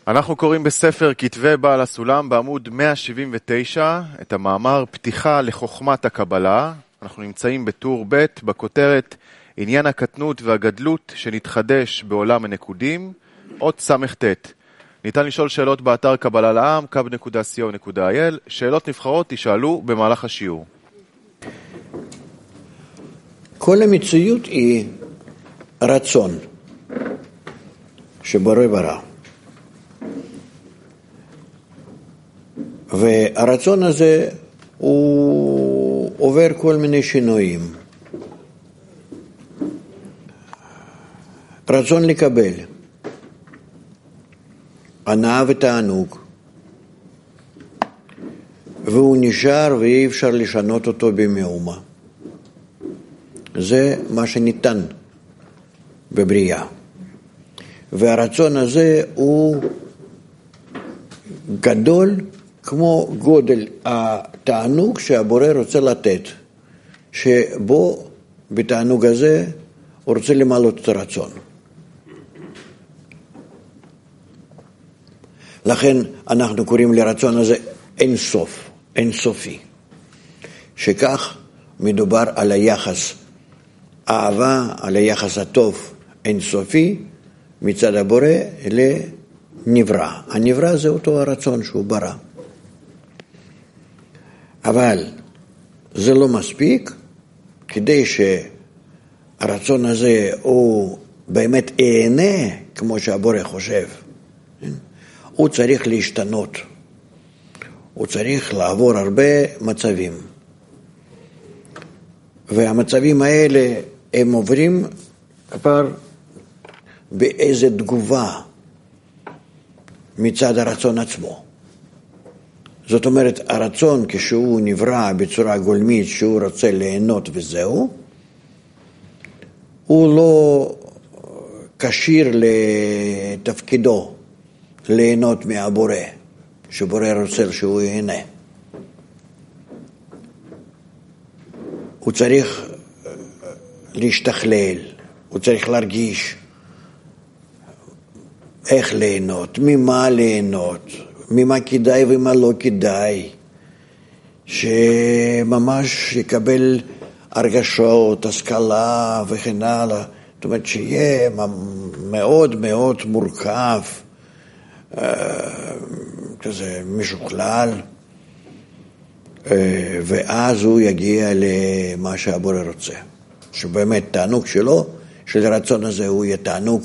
אנחנו קוראים בספר כתבי בעל הסולם בעמוד 179 את המאמר פתיחה לחוכמת הקבלה. אנחנו נמצאים בטור ב' בכותרת עניין הקטנות והגדלות שנתחדש בעולם הנקודים, עוד סמ"ט. ניתן לשאול שאלות באתר קבלה לעם, kab.co.il. שאלות נבחרות תשאלו במהלך השיעור. כל המציאות היא רצון שבורא ברא. והרצון הזה הוא עובר כל מיני שינויים. רצון לקבל, הנאה ותענוג, והוא נשאר ואי אפשר לשנות אותו במאומה. זה מה שניתן בבריאה. והרצון הזה הוא גדול כמו גודל התענוג שהבורא רוצה לתת, שבו בתענוג הזה הוא רוצה למלות את הרצון. לכן אנחנו קוראים לרצון הזה אין סוף, אין סופי. שכך מדובר על היחס אהבה, על היחס הטוב אין סופי מצד הבורא לנברא. הנברא זה אותו הרצון שהוא ברא. אבל זה לא מספיק כדי שהרצון הזה הוא באמת יענה כמו שהבורא חושב. הוא צריך להשתנות. הוא צריך לעבור הרבה מצבים. והמצבים האלה הם עוברים כבר באיזו תגובה מצד הרצון עצמו. זאת אומרת, הרצון כשהוא נברא בצורה גולמית שהוא רוצה ליהנות וזהו, הוא לא קשיר לתפקידו ליהנות מהבורא, שבורא רוצה שהוא ייהנה. הוא צריך להשתכלל, הוא צריך להרגיש איך ליהנות, ממה ליהנות, ממה כדאי ומה לא כדאי, שממש יקבל הרגשות, השכלה וכן הלאה. זאת אומרת שיהיה מאוד מאוד מורכב, כזה משוכלל, ואז הוא יגיע למה שהבורא רוצה. שבאמת תענוג שלו, של הרצון הזה הוא יהיה תענוג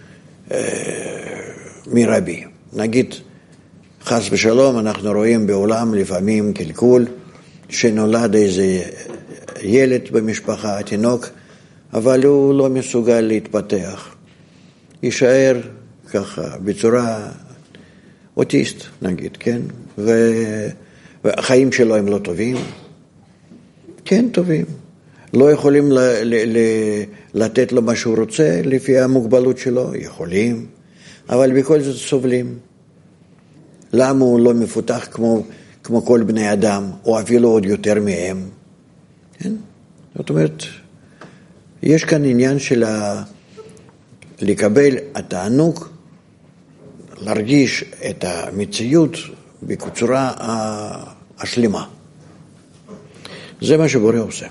מרבי. נגיד, חס ושלום, אנחנו רואים בעולם לפעמים קלקול, שנולד איזה ילד במשפחה, תינוק, אבל הוא לא מסוגל להתפתח. יישאר ככה, בצורה אוטיסט, נגיד, כן? והחיים שלו הם לא טובים. כן, טובים. לא יכולים לתת לו מה שהוא רוצה לפי המוגבלות שלו, יכולים, אבל בכל זאת סובלים. למה הוא לא מפותח כמו כל בני אדם, או אפילו עוד יותר מהם? כן? זאת אומרת, יש כאן עניין של לקבל התענוג, להרגיש את המציאות בצורה השלמה. זה מה שבורא עושה.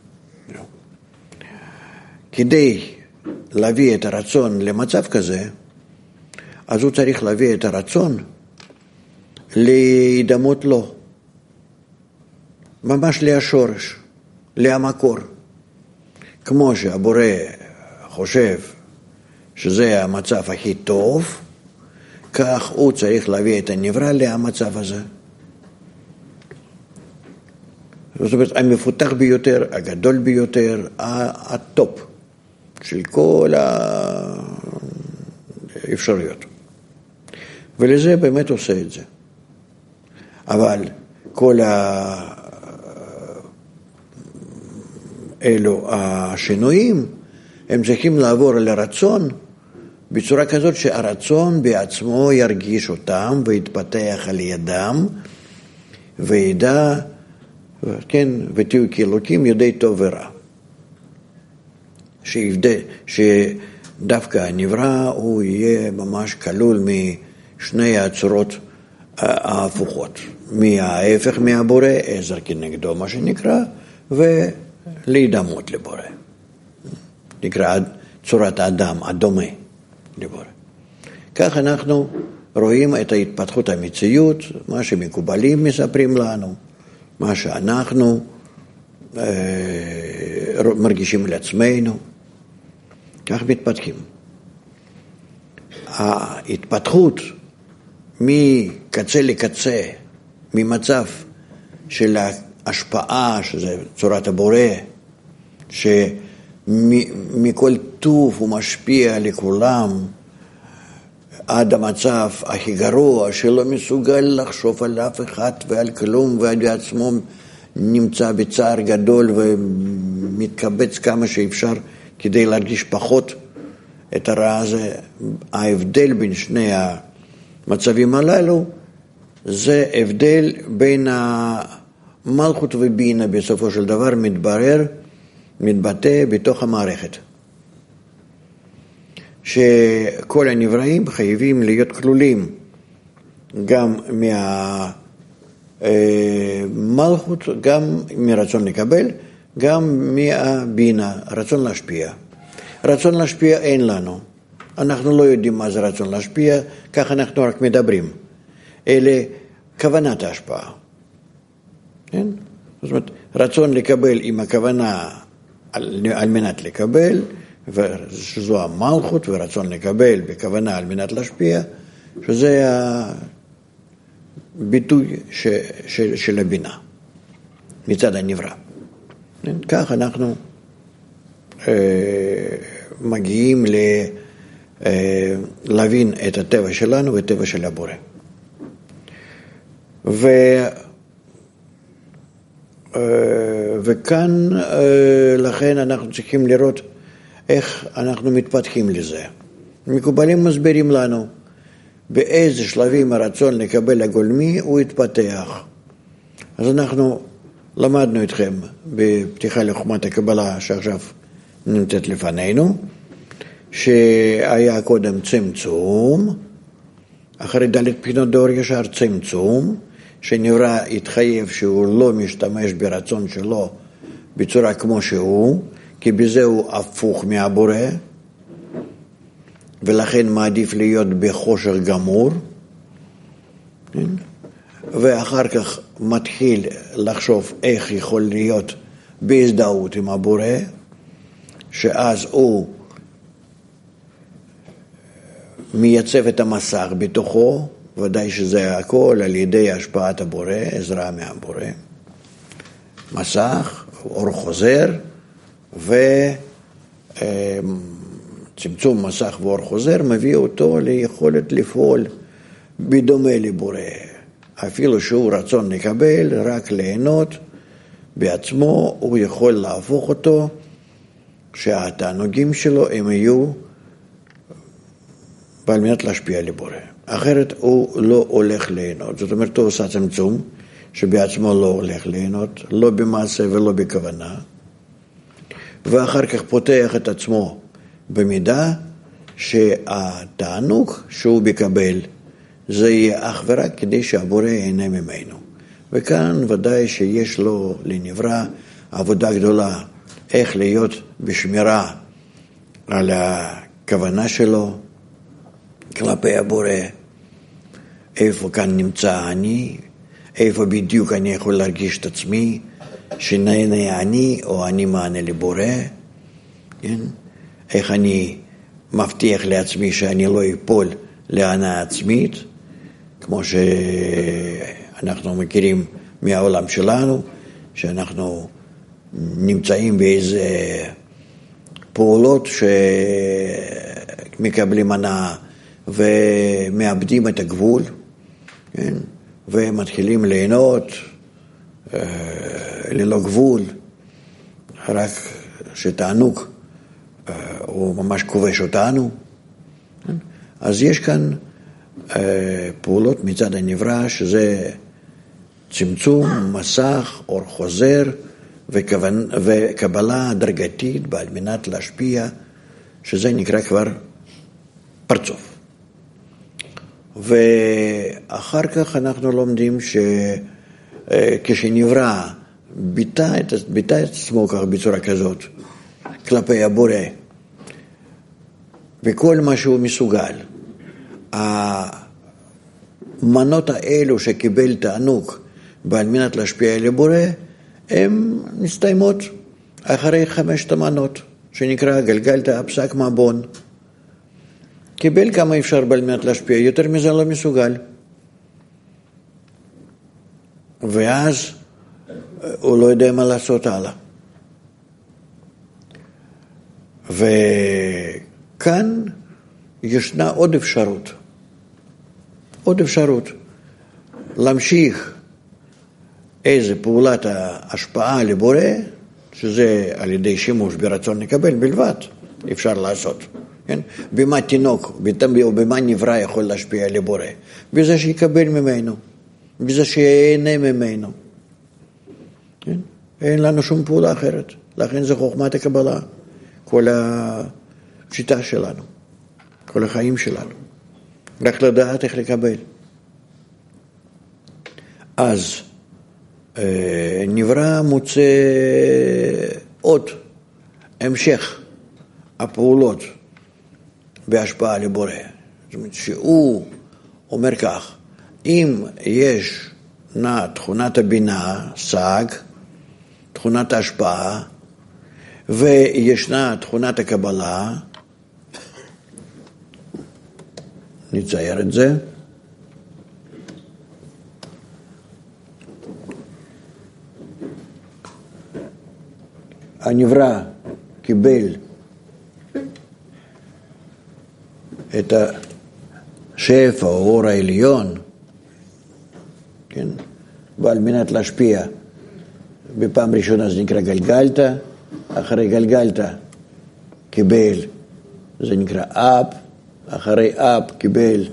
כדי להביא את הרצון למצב כזה, אז הוא צריך להביא את הרצון להידמות לו, ממש להשורש, להמקור. כמו שהבורא חושב שזה המצב הכי טוב, כך הוא צריך להביא את הנברא למצב הזה. זאת אומרת, המפותח ביותר, הגדול ביותר, הטופ של כל האפשרויות. ולזה באמת עושה את זה. אבל כל אלו השינויים, הם צריכים לעבור לרצון, בצורה כזאת שהרצון בעצמו ירגיש אותם ויתפתח על ידם, וידע, כן, ותהיו כאלוקים יודעי טוב ורע. שדווקא הנברא הוא יהיה ממש כלול שני הצורות ההפוכות, מההפך מהבורא, עזר כנגדו מה שנקרא, ולהידמות לבורא. נקרא צורת האדם, הדומה לבורא. כך אנחנו רואים את ההתפתחות המציאות, מה שמקובלים מספרים לנו, מה שאנחנו מרגישים לעצמנו, כך מתפתחים. ההתפתחות מקצה לקצה, ממצב של ההשפעה, שזה צורת הבורא, שמכל טוב הוא משפיע לכולם, עד המצב הכי גרוע, שלא מסוגל לחשוב על אף אחד ועל כלום, ועד עצמו נמצא בצער גדול ומתקבץ כמה שאפשר כדי להרגיש פחות את הרע הזה. ההבדל בין שני המצבים הללו זה הבדל בין המלכות ובינה, בסופו של דבר מתבטא בתוך המערכת. שכל הנבראים חייבים להיות כלולים גם מהמלכות, גם מרצון לקבל, גם מהבינה, רצון להשפיע. רצון להשפיע אין לנו. אנחנו לא יודעים מה זה רצון להשפיע, כך אנחנו רק מדברים. אלה כוונת ההשפעה. כן? זאת אומרת, רצון לקבל עם הכוונה על מנת לקבל, שזו המלכות, ורצון לקבל בכוונה על מנת להשפיע, שזה הביטוי של הבינה מצד הנברא. כך אנחנו מגיעים להבין את הטבע שלנו וטבע של הבורא. וכאן לכן אנחנו צריכים לראות איך אנחנו מתפתחים לזה. מקובלים מסבירים לנו באיזה שלבים הרצון לקבל הגולמי הוא התפתח. אז אנחנו למדנו אתכם בפתיחה לחוכמת הקבלה שעכשיו נמצאת לפנינו, שהיה קודם צמצום, אחרי ד' בחינות דור ישר צמצום, שנברא התחייב שהוא לא משתמש ברצון שלו בצורה כמו שהוא, כי בזה הוא הפוך מהבורא, ולכן מעדיף להיות בחושר גמור, ואחר כך מתחיל לחשוב איך יכול להיות בהזדהות עם הבורא, שאז הוא מייצב את המסך בתוכו, ודאי שזה הכל על ידי השפעת הבורא, עזרה מהבורא. מסך, אור חוזר, וצמצום מסך ואור חוזר מביא אותו ליכולת לפעול בדומה לבורא. אפילו שהוא רצון לקבל, רק ליהנות בעצמו, הוא יכול להפוך אותו, שהתענוגים שלו הם יהיו ועל מנת להשפיע לבורא. אחרת הוא לא הולך ליהנות. זאת אומרת, הוא עושה צמצום, שבעצמו לא הולך ליהנות, לא במעשה ולא בכוונה, ואחר כך פותח את עצמו במידה שהתענוג שהוא מקבל, זה יהיה אך ורק כדי שהבורא ייהנה ממנו. וכאן ודאי שיש לו לנברא עבודה גדולה, איך להיות בשמירה על הכוונה שלו כלפי הבורא, איפה כאן נמצא אני, איפה בדיוק אני יכול להרגיש את עצמי, שנהנה אני או אני מענה לבורא, כן? איך אני מבטיח לעצמי שאני לא אפול להנאה עצמית, כמו שאנחנו מכירים מהעולם שלנו, שאנחנו נמצאים באיזה פעולות שמקבלים הנאה ומאבדים את הגבול, כן? ומתחילים ליהנות ללא גבול, רק שתענוג הוא ממש כובש אותנו. כן? אז יש כאן פעולות מצד הנברא, שזה צמצום, מסך, אור חוזר וקבלה הדרגתית בעל מנת להשפיע, שזה נקרא כבר פרצוף. ואחר כך אנחנו לומדים שכשנברא ביטא את עצמו כך בצורה כזאת, כלפי הבורא, וכל מה שהוא מסוגל. המנות האלו שקיבל תענוג ועל מנת להשפיע על הבורא, הן מסתיימות אחרי 5 המנות, שנקרא גלגלת הפסק מבון. קיבל כמה אפשר על מנת להשפיע, יותר מזה לא מסוגל. ואז הוא לא יודע מה לעשות הלאה. וכאן ישנה עוד אפשרות להמשיך איזה פעולת ההשפעה לבורא, שזה על ידי שימוש ברצון לקבל בלבד, אפשר לעשות. כן? במה תינוק, או במה נברא יכול להשפיע לבורא? בזה שיקבל ממנו, בזה שיהנה ממנו. כן? אין לנו שום פעולה אחרת. לכן זה חוכמת הקבלה, כל השיטה שלנו, כל החיים שלנו. רק לדעת איך לקבל. אז נברא מוצא עוד המשך הפעולות בהשפעה לבורא. זאת אומרת שהוא אומר כך, אם יש תכונת הבינה, סג, תכונת ההשפעה, וישנה תכונת הקבלה, נצייר את זה, הנברא קיבל את השפע, האור העליון, כן? ועל מנת להשפיע, בפעם ראשונה זה נקרא גלגלתא, אחרי גלגלתא קיבל, זה נקרא אפ, אחרי אפ קיבל,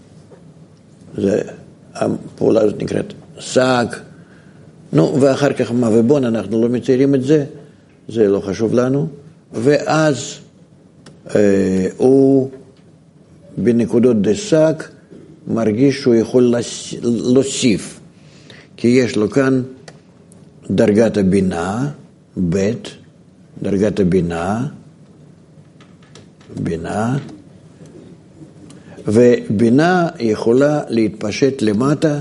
הפעולה הזאת נקראת סג, ואחר כך מה ובון, אנחנו לא מציירים את זה, זה לא חשוב לנו, ואז הוא בנקודות דסג מרגיש שהוא יכול להוסיף, כי יש לו כאן דרגת הבינה, ב', דרגת הבינה, ובינה יכולה להתפשט למטה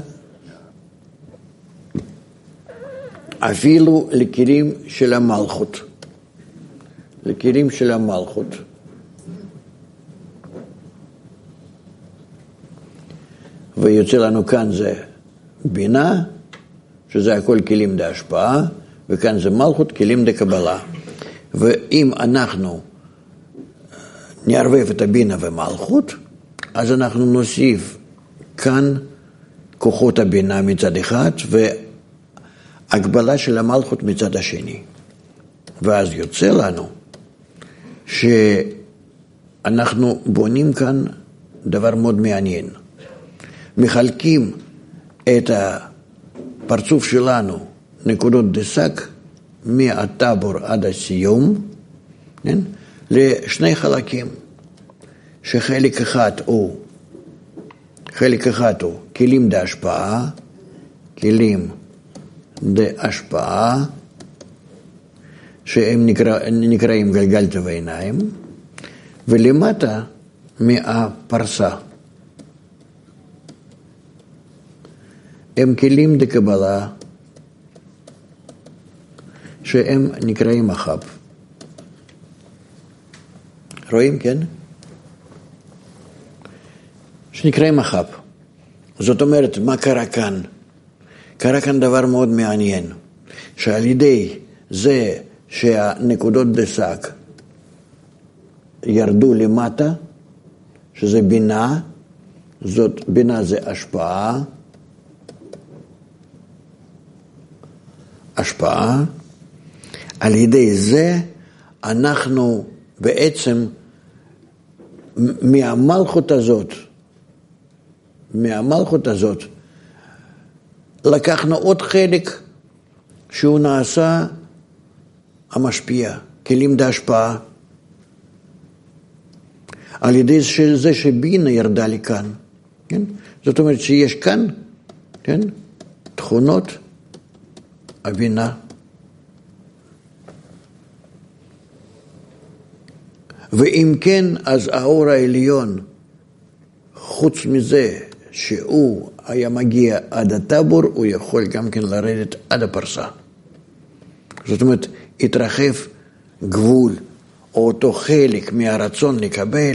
אפילו לכלים של המלכות. לכלים של המלכות. ויוצא לנו כאן זה בינה, שזה הכל כלים להשפעה, וכאן זה מלכות, כלים לקבלה. ואם אנחנו נערבב את הבינה ומלכות, אז אנחנו נוסיף כאן כוחות הבינה מצד אחד, והגבלה של המלכות מצד השני. ואז יוצא לנו שאנחנו בונים כאן דבר מאוד מעניין. מחלקים את הפרצוף שלנו, נקודות דסק, מהטבור עד הסיום, כן? לשני חלקים, שחלק אחד הוא כלים להשפעה, שהם נקראים גלגלתא ועיניים, ולמטה מהפרסה. הם כלים דקבלה, שהם נקראים אחב. רואים, כן? שנקראים אחב. זאת אומרת, מה קרה כאן? קרה כאן דבר מאוד מעניין, שעל ידי זה שהנקודות דסק ירדו למטה, שזה בינה, זאת בינה זה השפעה, על ידי זה אנחנו בעצם מהמלכות הזאת לקחנו עוד חלק שהוא נעשה המשפיע, כלים להשפעה, על ידי זה שבינה ירדה לכאן, כן? זאת אומרת שיש כאן, כן? תכונות הבינה. ואם כן, אז האור העליון, חוץ מזה שהוא היה מגיע עד הטבור, הוא יכול גם כן לרדת עד הפרסה. זאת אומרת, התרחב גבול, או אותו חלק מהרצון לקבל.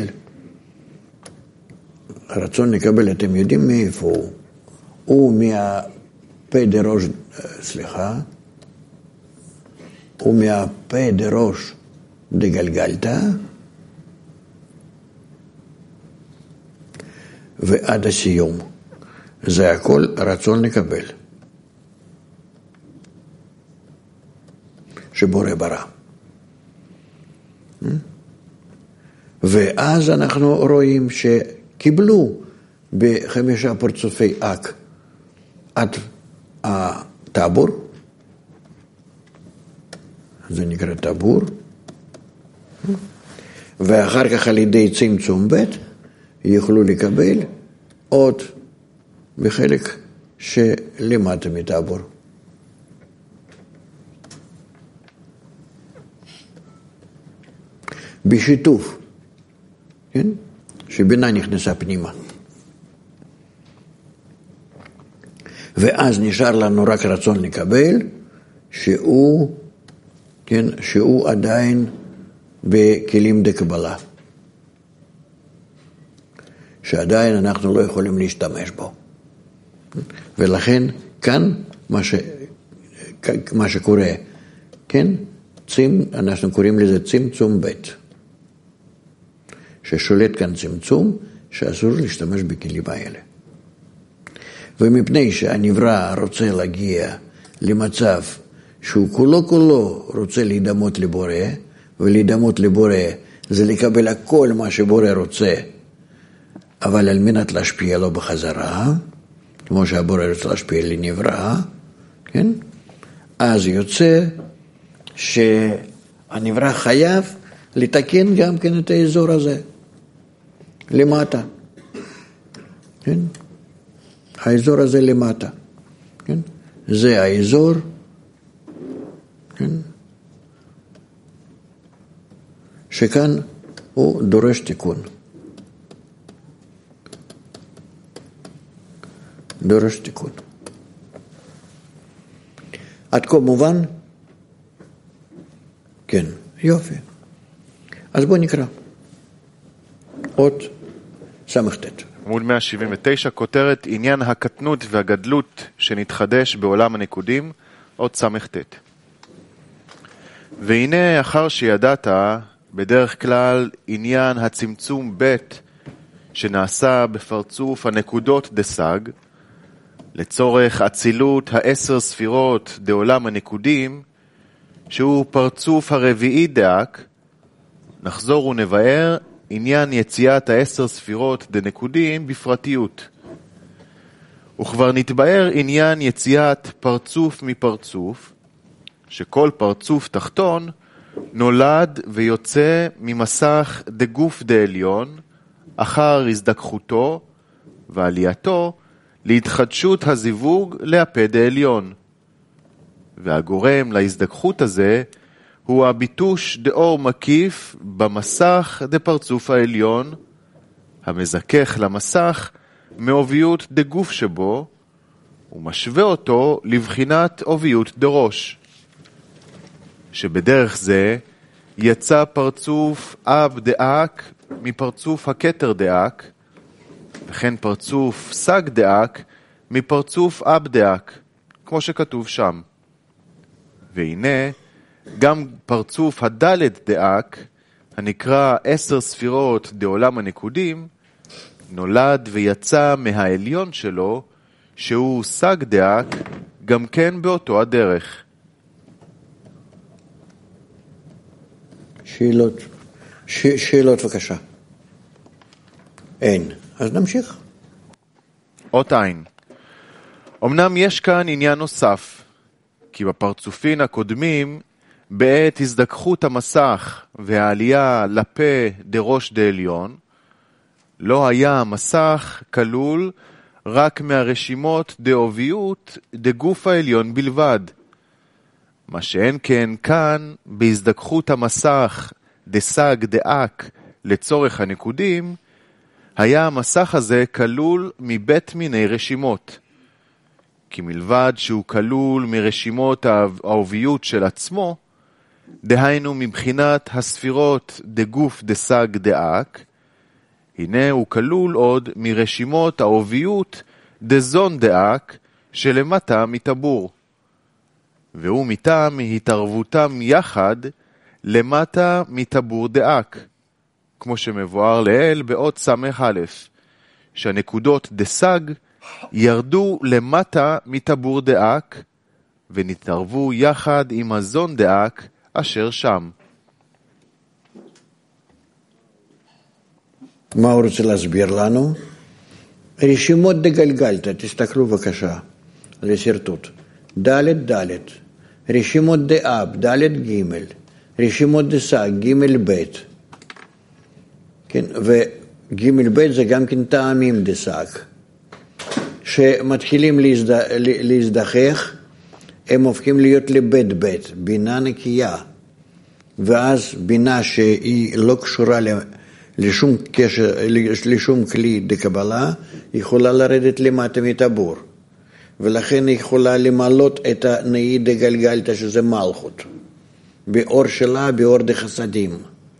הרצון לקבל, אתם יודעים מאיפה הוא? הוא מהפה דראש, הוא מהפה דראש דגלגלתא, ועד הסיום. זה הכל רצון לקבל. שבורא ברא. ואז אנחנו רואים שקיבלו ב5 פרצופי אק עד הטבור, זה נקרא טבור, ואחר כך על ידי צמצום ב' יוכלו לקבל עוד בחלק שלמטה מטבור. בשיתוף, כן? שבינה נכנסה פנימה. ואז נשאר לנו רק רצון לקבל, שהוא, כן, שהוא עדיין בכלים דקבלה. שעדיין אנחנו לא יכולים להשתמש בו. ולכן כאן מה שקורה, כן? אנחנו קוראים לזה צמצום ב', ששולט כאן צמצום שאסור להשתמש בכלים האלה. ומפני שהנברא רוצה להגיע למצב שהוא כולו רוצה להידמות לבורא, ולהידמות לבורא זה לקבל הכל מה שבורא רוצה, אבל על מנת להשפיע לו בחזרה, כמו שהבורא רוצה להשפיע לנברא, כן? אז יוצא שהנברא חייב לתקן גם כן את האזור הזה, למטה. כן? האזור הזה למטה. כן? זה האזור, כן? שכאן הוא דורש תיקון. דורש תיקון. עד כה מובן? כן, יופי. אז בוא נקרא. עוד סמכתת. עמוד 179, כותרת עניין הקטנות והגדלות שנתחדש בעולם הנקודים, עוד סמכתת. והנה אחר שידעת בדרך כלל עניין הצמצום ב' שנעשה בפרצוף הנקודות דסג, לצורך אצילות 10 ספירות דעולם הנקודים, שהוא פרצוף הרביעי דאק, נחזור ונבאר עניין יציאת 10 ספירות דנקודים בפרטיות. וכבר נתבאר עניין יציאת פרצוף מפרצוף, שכל פרצוף תחתון נולד ויוצא ממסך דגוף דעליון, אחר הזדכחותו ועלייתו להתחדשות הזיווג להפה דעליון. והגורם להזדכחות הזה הוא הביטוש דאור מקיף במסך דפרצוף העליון, המזכך למסך מעוביות דגוף שבו, ומשווה אותו לבחינת עוביות דראש. שבדרך זה יצא פרצוף אב דאק מפרצוף הכתר דאק, וכן פרצוף סג דאק מפרצוף אב דאק, כמו שכתוב שם. והנה, גם פרצוף הדלת דאק, הנקרא 10 ספירות דעולם הנקודים, נולד ויצא מהעליון שלו, שהוא סג דאק, גם כן באותו הדרך. שאלות בבקשה. אין. אז נמשיך. אות עין. אמנם יש כאן עניין נוסף, כי בפרצופין הקודמים, בעת הזדכחות המסך והעלייה לפה דראש דעליון, לא היה המסך כלול רק מהרשימות דאוביות דגוף העליון בלבד. מה שאין כן כאן, בהזדככות המסך דסג דאק לצורך הנקודים, היה המסך הזה כלול מבית מיני רשימות. כי מלבד שהוא כלול מרשימות האוביות של עצמו, דהיינו מבחינת הספירות דגוף דסג דאק, הנה הוא כלול עוד מרשימות האוביות דזון דאק שלמטה מטבור. והוא מטעם התערבותם יחד למטה מטבור דאק, כמו שמבואר לאל באות סמך א', שהנקודות דסג ירדו למטה מטבור דאק, ונתערבו יחד עם הזון דאק אשר שם. מה הוא רוצה להסביר לנו? רשימות דגלגלתא, תסתכלו בבקשה לשרטוט. ד' ד', רשימות דאב, ד' ג', רשימות דסג, ג' ב', כן, וג' ב' זה גם כן טעמים דסג, שמתחילים להזדחך, הם הופכים להיות לבית בית, בינה נקייה, ואז בינה שהיא לא קשורה לשום קשר, לשום כלי דקבלה, יכולה לרדת למטה מטבור, ולכן היא יכולה למלות את הנאי דגלגלתא שזה מלכות, באור שלה, באור דחסדים.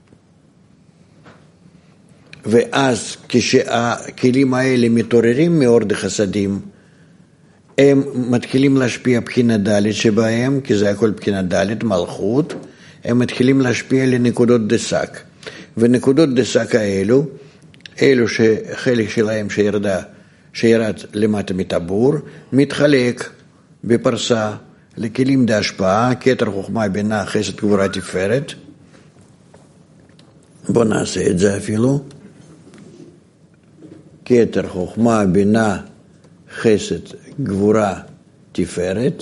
ואז כשהכלים האלה מתעוררים מאור דחסדים, הם מתחילים להשפיע בחינה ד' שבהם, כי זה הכל בחינה ד' מלכות, הם מתחילים להשפיע לנקודות דסק. ונקודות דסק האלו, אלו שחלק שלהם שירד למטה מטבור, מתחלק בפרסה לכלים דהשפעה, כתר חוכמה בינה חסד גבורה תפארת. בואו נעשה את זה אפילו. כתר חוכמה בינה חסד גבורה תפארת,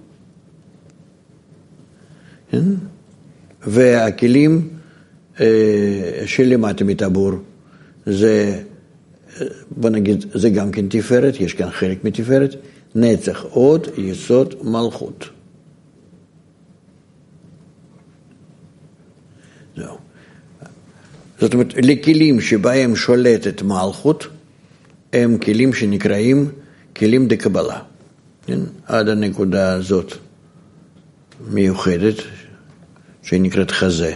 והכלים שלמטה מטבור זה, בוא נגיד, זה גם כן תפארת, יש כאן חלק מתפארת, נצח עוד יסוד מלכות. זהו. זאת אומרת, לכלים שבהם שולטת מלכות, הם כלים שנקראים כלים דקבלה. עד הנקודה הזאת מיוחדת, שנקראת חזה,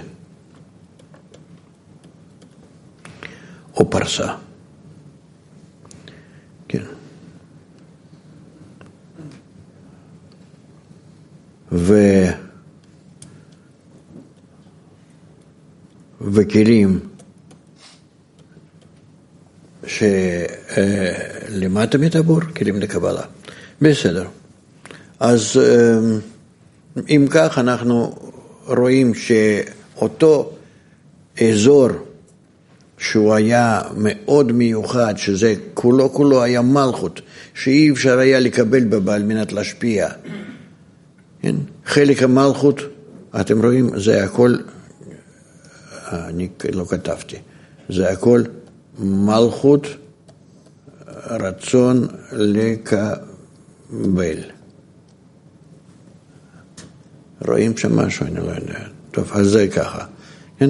או פרסה. כן. וכלים שלמטה מטבור, כלים לקבלה. בסדר. אז אם כך אנחנו רואים שאותו אזור שהוא היה מאוד מיוחד, שזה כולו היה מלכות, שאי אפשר היה לקבל בה על מנת להשפיע. כן? חלק המלכות, אתם רואים, זה הכל, אני לא כתבתי, זה הכל מלכות רצון לקבל. רואים שם משהו? אני לא יודע. טוב, אז זה ככה. כן?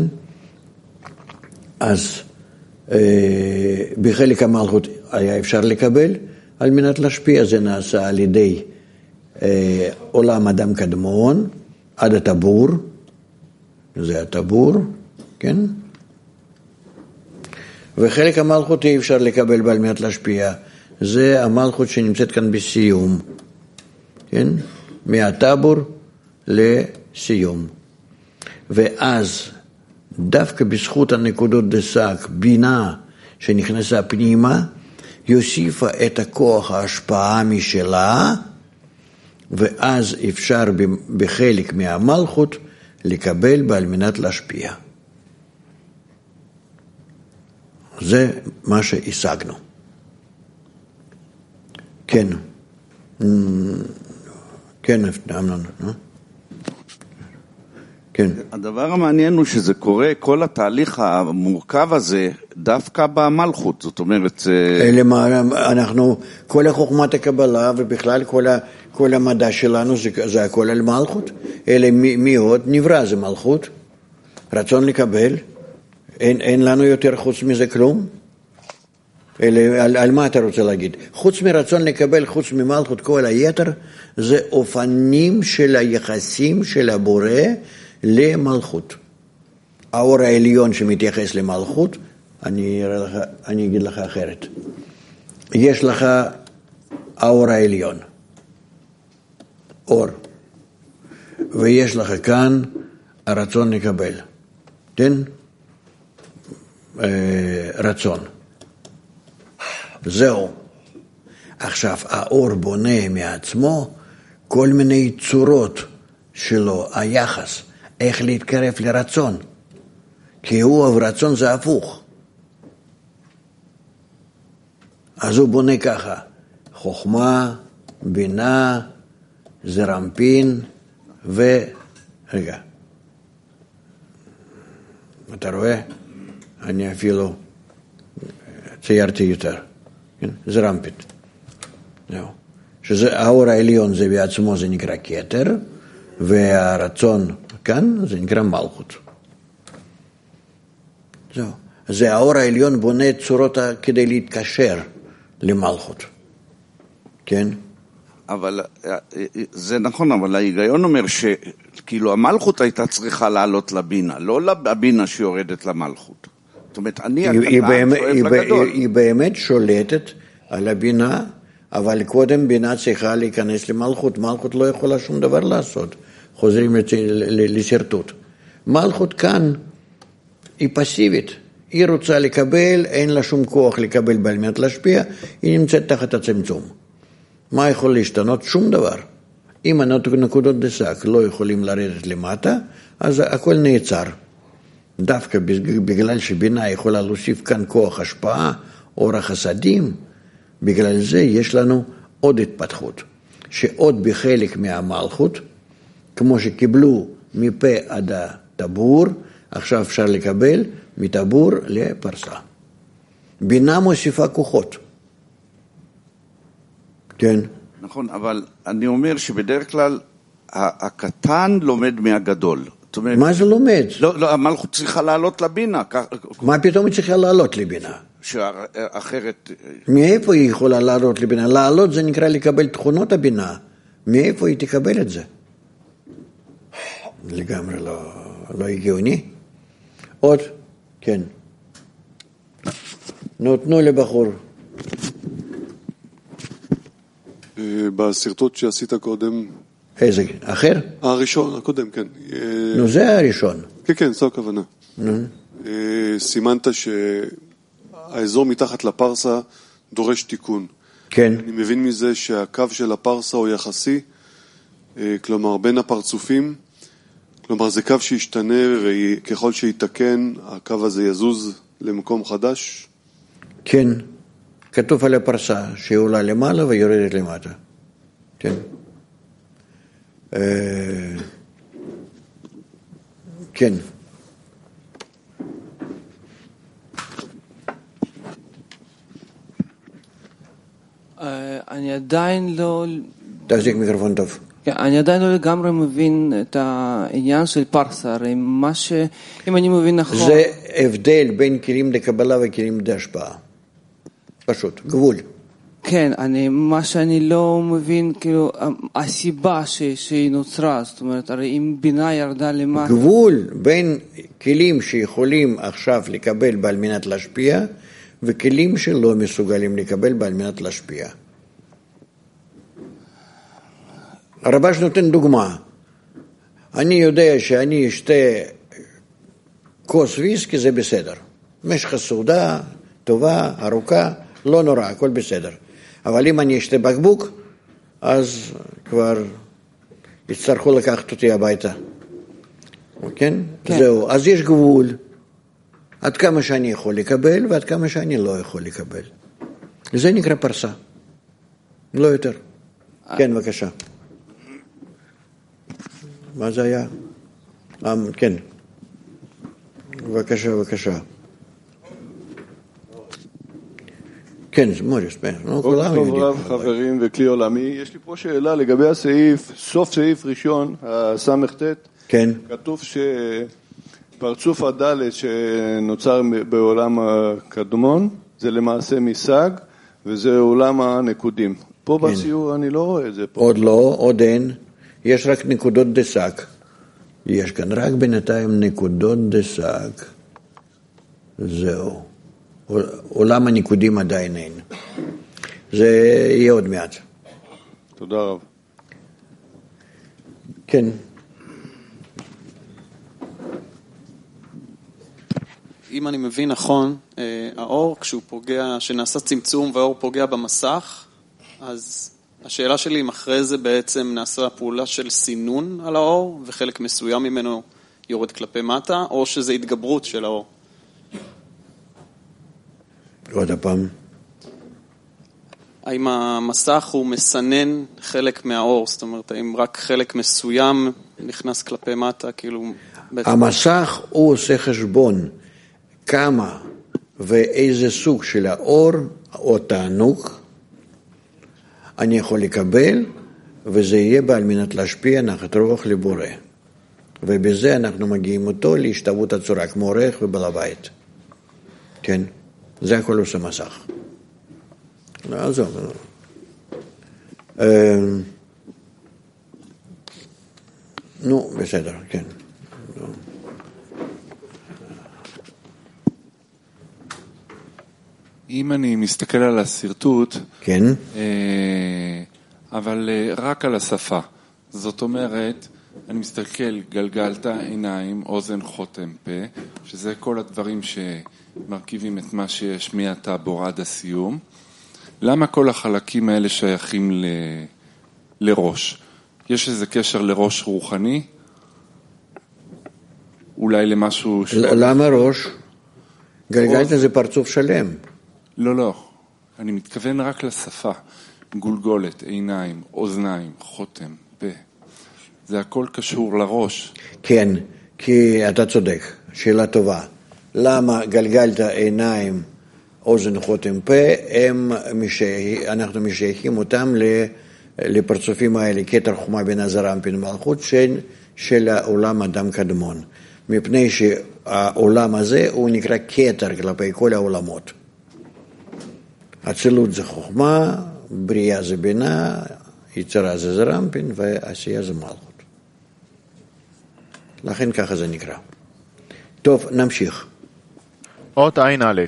אז בחלק המלכות היה אפשר לקבל, על מנת להשפיע, זה נעשה על ידי עולם אדם קדמון, עד הטבור, זה הטבור, כן? וחלק המלכות אי אפשר לקבל בעל מנת להשפיע, זה המלכות שנמצאת כאן בסיום, כן? מהטבור לסיום. ואז דווקא בזכות הנקודות דסק, בינה שנכנסה פנימה, יוסיפה את הכוח ההשפעה משלה, ואז אפשר בחלק מהמלכות לקבל בעל מנת להשפיע. זה מה שהשגנו. כן. כן, אמנון. כן. הדבר המעניין הוא שזה קורה, כל התהליך המורכב הזה, דווקא במלכות, זאת אומרת... אנחנו, כל החוכמת הקבלה ובכלל כל המדע שלנו זה הכל על מלכות. אלה מי עוד נברא, זה מלכות. רצון לקבל, אין לנו יותר חוץ מזה כלום. על מה אתה רוצה להגיד? חוץ מרצון לקבל, חוץ ממלכות, כל היתר, זה אופנים של היחסים של הבורא למלכות. האור העליון שמתייחס למלכות, אני אגיד לך אחרת. יש לך האור העליון, אור, ויש לך כאן הרצון לקבל, כן? רצון. זהו. עכשיו, האור בונה מעצמו כל מיני צורות שלו, היחס, איך להתקרב לרצון. כי הוא ורצון זה הפוך. אז הוא בונה ככה, חוכמה, בינה, זרמפין רגע. אתה רואה? אני אפילו ציירתי יותר. זרמפין. זהו. שזה האור העליון זה בעצמו זה נקרא כתר, והרצון כאן זה נקרא מלכות. זהו. זה האור העליון בונה צורות כדי להתקשר למלכות. כן? אבל זה נכון, אבל ההיגיון אומר שכאילו המלכות הייתה צריכה לעלות לבינה, לא לבינה שיורדת למלכות. זאת אומרת, אני הקטן שואף לגדול. היא באמת שולטת על הבינה, אבל קודם בינה צריכה להיכנס למלכות. מלכות לא יכולה שום דבר לעשות. חוזרים לשרטוט. מלכות כאן היא פסיבית. היא רוצה לקבל, אין לה שום כוח לקבל על מנת להשפיע, היא נמצאת תחת הצמצום. מה יכול להשתנות? שום דבר. אם הנקודות דסק לא יכולים לרדת למטה, אז הכל נעצר. דווקא בגלל שבינה יכולה להוסיף כאן כוח השפעה, אור החסדים, בגלל זה יש לנו עוד התפתחות, שעוד בחלק מהמלכות, כמו שקיבלו מפה עד הטבור, עכשיו אפשר לקבל מטבור לפרסה. בינה מוסיפה כוחות. כן. נכון, אבל אני אומר שבדרך כלל הקטן לומד מהגדול. מה זה לומד? לא, המלכות צריכה לעלות לבינה. מה פתאום היא צריכה לעלות לבינה? שאחרת... מאיפה היא יכולה לעלות לבינה? לעלות זה נקרא לקבל תכונות הבינה. מאיפה היא תקבל את זה? לגמרי לא הגיוני. עוד? כן. תנו לבחור. בסרטוט שעשית קודם... איזה? אחר? הראשון, הקודם, כן. נו, זה הראשון. כן, זו הכוונה. סימנת שהאזור מתחת לפרסה דורש תיקון. כן. אני מבין מזה שהקו של הפרסה הוא יחסי, כלומר בין הפרצופים, כלומר זה קו שישתנה וככל שיתקן הקו הזה יזוז למקום חדש? כן. כתוב על הפרסה שהיא עולה למעלה ויורדת למטה. כן. כן. אני עדיין לא... תחזיק מיקרופון טוב. אני עדיין לא לגמרי מבין את העניין של פרסה, הרי מה ש... אם אני מבין נכון... זה הבדל בין כלים לקבלה וכלים להשפעה. פשוט, גבול. כן, מה שאני לא מבין, כאילו, הסיבה שהיא נוצרה, זאת אומרת, הרי אם בינה ירדה למטה... גבול בין כלים שיכולים עכשיו לקבל בעל מנת להשפיע, וכלים שלא מסוגלים לקבל בעל מנת להשפיע. הרבש נותן דוגמה. אני יודע שאני אשתה כוס ויסקי, זה בסדר. משך סעודה, טובה, ארוכה, לא נורא, הכל בסדר. אבל אם אני אשתה בקבוק, אז כבר יצטרכו לקחת אותי הביתה. כן? זהו. אז יש גבול. עד כמה שאני יכול לקבל, ועד כמה שאני לא יכול לקבל. זה נקרא פרסה. לא יותר. כן, בבקשה. מה זה היה? כן. בבקשה. כן, מוריס, טוב רב, חברים וכלי עולמי. יש לי פה שאלה לגבי הסעיף, סוף סעיף ראשון, הסמ"ט. כן. כתוב שפרצוף הדלת שנוצר בעולם הקדמון, זה למעשה מיסג, וזה עולם הנקודים. פה כן. בציור אני לא רואה את זה פה. עוד לא, עוד אין. יש רק נקודות דסק. יש כאן רק בינתיים נקודות דסק. זהו. עולם הניקודים עדיין אין. זה יהיה עוד מעט. תודה רב. כן. אם אני מבין נכון, האור כשהוא פוגע, שנעשה צמצום והאור פוגע במסך, אז השאלה שלי אם אחרי זה בעצם נעשה פעולה של סינון על האור, וחלק מסוים ממנו יורד כלפי מטה, או שזה התגברות של האור? עוד הפעם. האם המסך הוא מסנן חלק מהאור? זאת אומרת, האם רק חלק מסוים נכנס כלפי מטה? כאילו... המסך הוא עושה חשבון כמה ואיזה סוג של האור או תענוג אני יכול לקבל, וזה יהיה על מנת להשפיע נחת רוח לבורא. ובזה אנחנו מגיעים אותו להשתוות הצורה כמו עורך ובעל הבית. כן? זה הכל עושה מסך. עזוב. נו, בסדר, כן. אם אני מסתכל על הסרטוט, כן. אבל רק על השפה. זאת אומרת, אני מסתכל, גלגלת עיניים, אוזן, חותם, פה, שזה כל הדברים שמרכיבים את מה שיש מהטבור עד הסיום. למה כל החלקים האלה שייכים לראש? יש איזה קשר לראש רוחני? אולי למשהו... למה ראש? גלגלת זה פרצוף שלם. לא. אני מתכוון רק לשפה. גולגולת, עיניים, אוזניים, חותם, פה. זה הכל קשור לראש. כן, כי אתה צודק. שאלה טובה. למה גלגלת עיניים, אוזן, חותם, פה, אנחנו משייכים אותם לפרצופים האלה, כתר חומה בינה זרע אנפין מלכות, של העולם אדם קדמון. מפני שהעולם הזה הוא נקרא כתר כלפי כל העולמות. אצילות זה חוכמה, בריאה זה בינה, יצירה זה זרע אנפין, ועשייה זה מלכות. לכן ככה זה נקרא. טוב, נמשיך. אות עין א',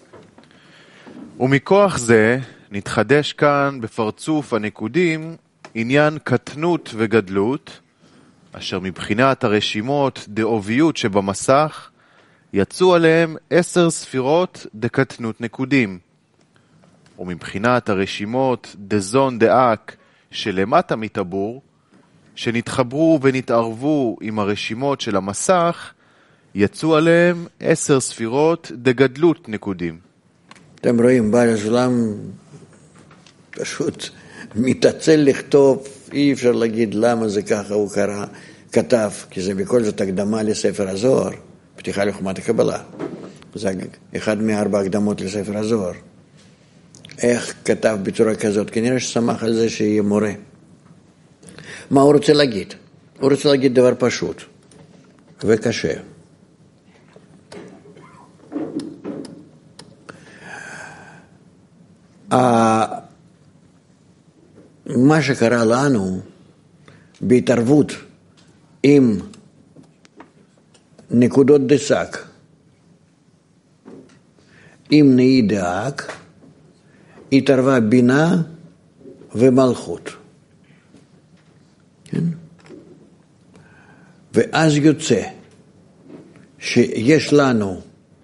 ומכוח זה נתחדש כאן בפרצוף הנקודים עניין קטנות וגדלות, אשר מבחינת הרשימות דאוביות שבמסך יצאו עליהם 10 ספירות דקטנות נקודים, ומבחינת הרשימות דזון דאק שלמטה מטבור, שנתחברו ונתערבו עם הרשימות של המסך, יצאו עליהם 10 ספירות דגדלות נקודים. אתם רואים, בעל הסולם פשוט מתעצל לכתוב, אי אפשר להגיד למה זה ככה הוא כתב, כי זה בכל זאת הקדמה לספר הזוהר, פתיחה לחוכמת הקבלה. זה אחד מ4 הקדמות לספר הזוהר. איך כתב בצורה כזאת? כנראה ששמח על זה שיהיה מורה. מה הוא רוצה להגיד? הוא רוצה להגיד דבר פשוט וקשה. מה שקרה לנו בהתערבות עם נקודות דסק, עם נאי דאק, התערבה בינה ומלכות. כן? ואז יוצא שיש לנו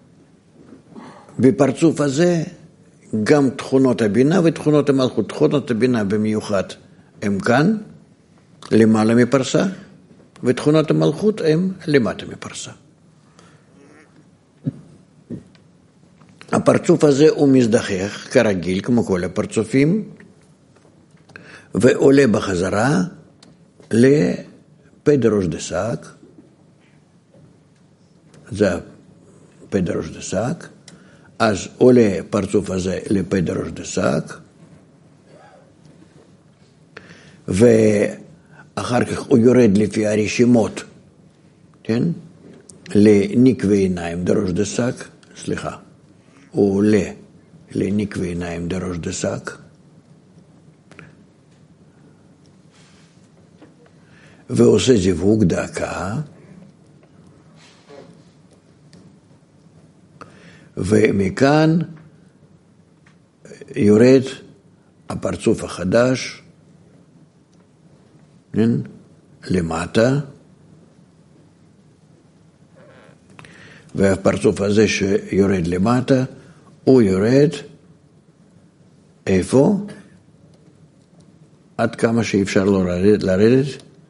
בפרצוף הזה גם תכונות הבינה ותכונות המלכות. תכונות הבינה במיוחד הם כאן, למעלה מפרסה, ותכונות המלכות הם למטה מפרסה. הפרצוף הזה הוא מזדחך כרגיל כמו כל הפרצופים, ועולה בחזרה לפדרוש דסק, זה פה דרוש דסק, אז עולה פרצוף הזה לפה דרוש דסק, ואחר כך הוא יורד לפי הרשימות, כן? לנקבי עיניים דרוש דסק, סליחה, הוא עולה לנקבי עיניים דרוש דסק, ועושה זיווג דקה, ומכאן יורד הפרצוף החדש, למטה, והפרצוף הזה שיורד למטה, הוא יורד איפה? עד כמה שאפשר לו לרדת,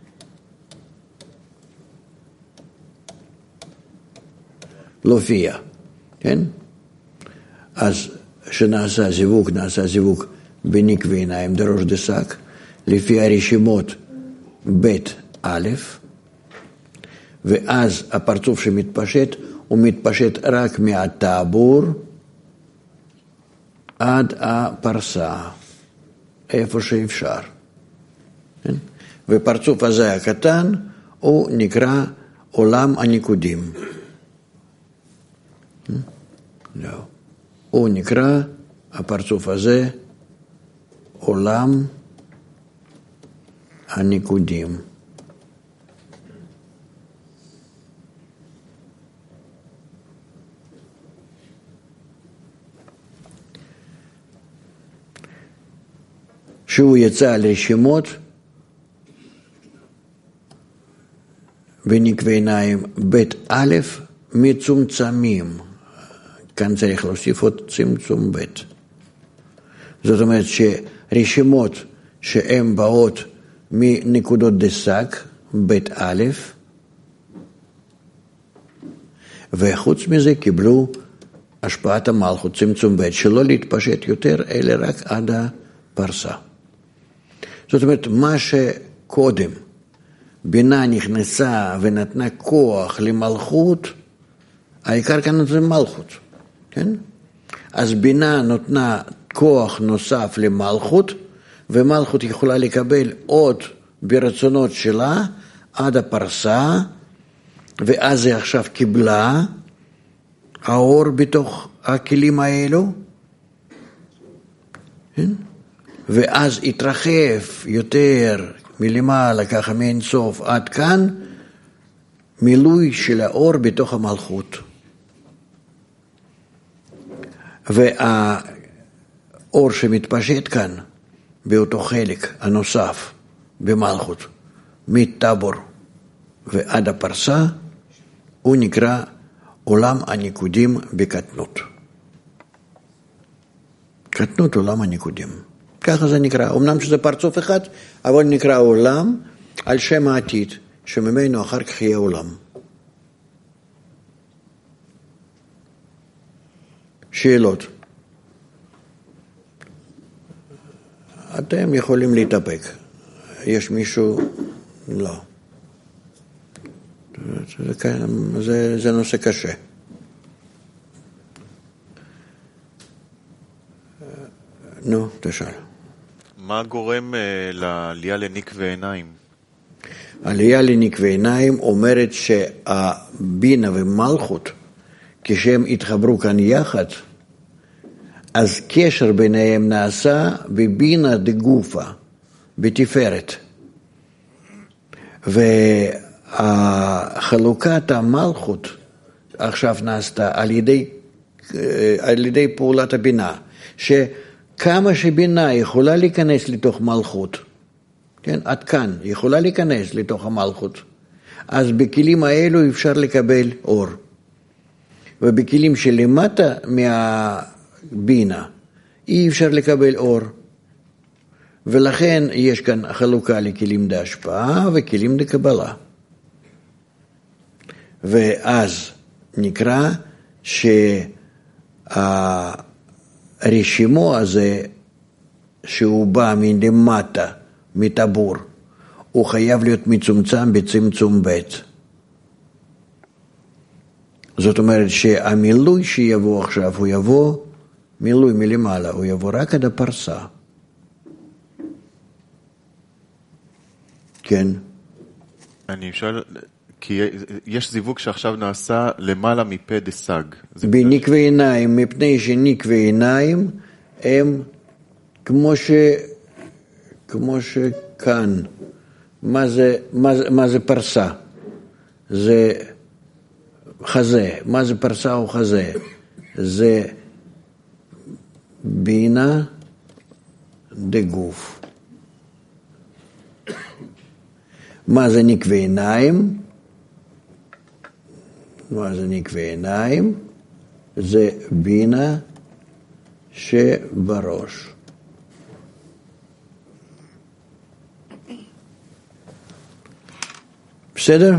להופיע, כן? אז שנעשה זיווג, נעשה זיווג בנקבי עיניים דרוש דסק, לפי הרשימות בית א', ואז הפרצוף שמתפשט, הוא מתפשט רק מהטבור עד הפרסה, איפה שאפשר. כן? ופרצוף הזה הקטן, הוא נקרא עולם הניקודים. לא. הוא נקרא, הפרצוף הזה, עולם הניקודים. שהוא יצא על רשימות בנקבי עיניים בית א' מצומצמים. כאן צריך להוסיף עוד צמצום בית. זאת אומרת שרשימות שהן באות מנקודות דסק, בית א', וחוץ מזה קיבלו השפעת המלכות, צמצום בית, שלא להתפשט יותר, אלא רק עד הפרסה. זאת אומרת, מה שקודם בינה נכנסה ונתנה כוח למלכות, העיקר כאן זה מלכות, כן? אז בינה נותנה כוח נוסף למלכות, ומלכות יכולה לקבל עוד ברצונות שלה עד הפרסה, ואז היא עכשיו קיבלה האור בתוך הכלים האלו, כן? ואז התרחב יותר מלמעלה, ככה מאין סוף עד כאן, מילוי של האור בתוך המלכות. והאור שמתפשט כאן, באותו חלק הנוסף במלכות, מטבור ועד הפרסה, הוא נקרא עולם הניקודים בקטנות. קטנות עולם הניקודים. ככה זה נקרא. אמנם שזה פרצוף אחד, אבל נקרא עולם על שם העתיד, שממנו אחר כך יהיה עולם. שאלות. אתם יכולים להתאפק. יש מישהו? לא. זה נושא קשה. נו, תשאל. מה גורם לעלייה לנקבי עיניים? עלייה לנקבי עיניים אומרת שהבינה ומלכות, כשהם התחברו כאן יחד, אז קשר ביניהם נעשה בבינה דגופה, בתפארת. והחלוקת המלכות עכשיו נעשתה על ידי פעולת הבינה, שכמה שבינה יכולה להיכנס לתוך מלכות, כן, עד כאן יכולה להיכנס לתוך המלכות, אז בכלים האלו אפשר לקבל אור. ובכלים שלמטה מהבינה אי אפשר לקבל אור. ולכן יש כאן חלוקה לכלים להשפעה וכלים לקבלה. ואז נקרא שהרשימו הזה שהוא בא מלמטה, מטבור, הוא חייב להיות מצומצם בצמצום בית. זאת אומרת שהמילוי שיבוא עכשיו, הוא יבוא מילוי מלמעלה, הוא יבוא רק עד הפרסה. כן. אני שואל, כי יש זיווג שעכשיו נעשה למעלה מפה דסג. בנקבי עיניים, מפני שנקבי עיניים הם כמו שכאן. מה זה פרסה? זה חזה. מה זה פרסה או חזה? זה בינה דגוף. מה זה נקבי עיניים? מה זה נקבי עיניים? זה בינה שבראש. בסדר?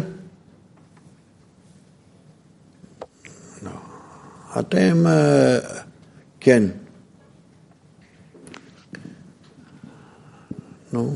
לא. אתם, כן. נו.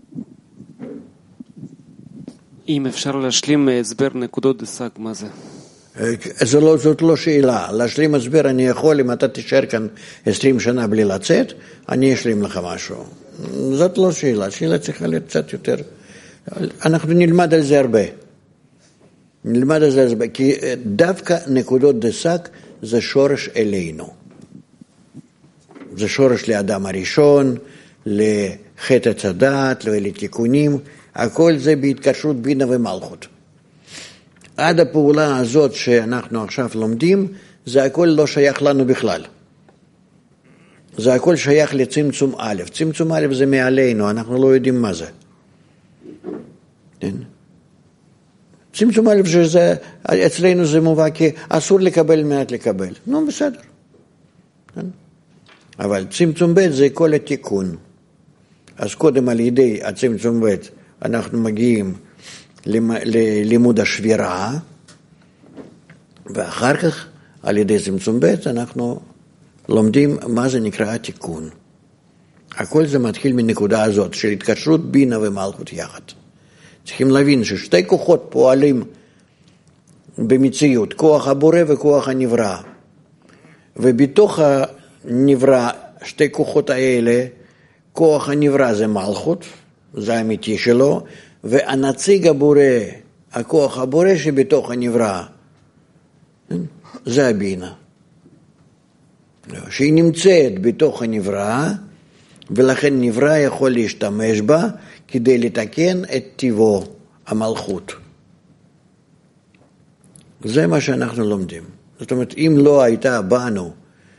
אם אפשר להשלים הסבר נקודות דסג, מה זה? זאת לא שאלה. להשלים הסבר אני יכול, אם אתה תישאר כאן 20 שנה בלי לצאת, אני אשלים לך משהו. זאת לא שאלה. שאלה צריכה להיות קצת יותר. אנחנו נלמד על זה הרבה. נלמד על זה הרבה, כי דווקא נקודות דסג זה שורש אלינו. זה שורש לאדם הראשון, לחטא הצדת, לתיקונים, הכל זה בהתקשרות בינה ומלכות. עד הפעולה הזאת שאנחנו עכשיו לומדים, זה הכל לא שייך לנו בכלל. זה הכל שייך לצמצום א'. צמצום א' זה מעלינו, אנחנו לא יודעים מה זה. כן? צמצום א' שזה, אצלנו זה מובא כי אסור לקבל מעט לקבל. נו, בסדר. כן? אבל צמצום ב' זה כל התיקון. אז קודם על ידי הצמצום ב' אנחנו מגיעים ללימוד השבירה, ואחר כך על ידי צמצום ב' אנחנו לומדים מה זה נקרא התיקון. הכל זה מתחיל מנקודה הזאת של התקשרות בינה ומלכות יחד. צריכים להבין ששתי כוחות פועלים במציאות, כוח הבורא וכוח הנברא. ובתוך הנברא, שתי כוחות האלה, כוח הנברא זה מלכות, זה האמיתי שלו, והנציג הבורא, הכוח הבורא שבתוך הנברא, זה הבינה. שהיא נמצאת בתוך הנברא, ולכן נברא יכול להשתמש בה כדי לתקן את טבעו, המלכות. זה מה שאנחנו לומדים. זאת אומרת, אם לא הייתה בנו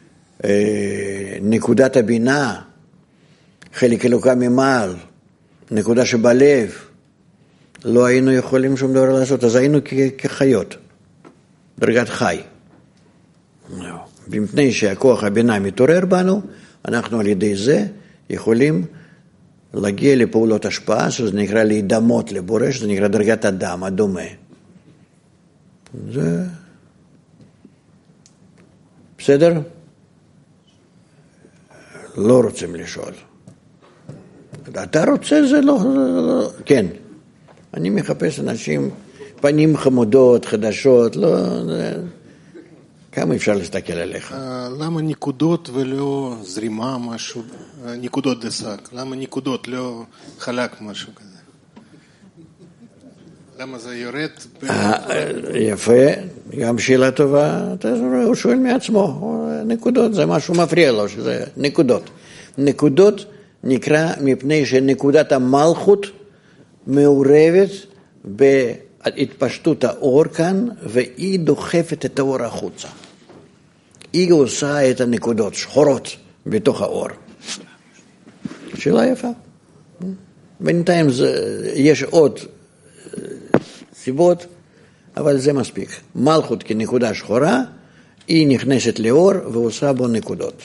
נקודת הבינה, חלק אלוקה ממעל, נקודה שבלב, לא היינו יכולים שום דבר לעשות, אז היינו כחיות, דרגת חי. במפני שהכוח הבינה מתעורר בנו, אנחנו על ידי זה יכולים להגיע לפעולות השפעה, שזה נקרא להידמות לבורא, שזה נקרא דרגת אדם, הדומה. זה... בסדר? לא רוצים לשאול. אתה רוצה זה לא... כן. אני מחפש אנשים, פנים חמודות, חדשות, לא... כמה אפשר להסתכל עליך? למה נקודות ולא זרימה משהו, נקודות דסק? למה נקודות לא חלק משהו כזה? למה זה יורד? יפה, גם שאלה טובה, הוא שואל מעצמו, נקודות זה משהו מפריע לו, שזה נקודות. נקודות נקרא מפני שנקודת המלכות מעורבת בהתפשטות האור כאן, והיא דוחפת את האור החוצה. היא עושה את הנקודות שחורות בתוך האור. שאלה יפה. בינתיים יש עוד סיבות, אבל זה מספיק. מלכות כנקודה שחורה, היא נכנסת לאור ועושה בו נקודות.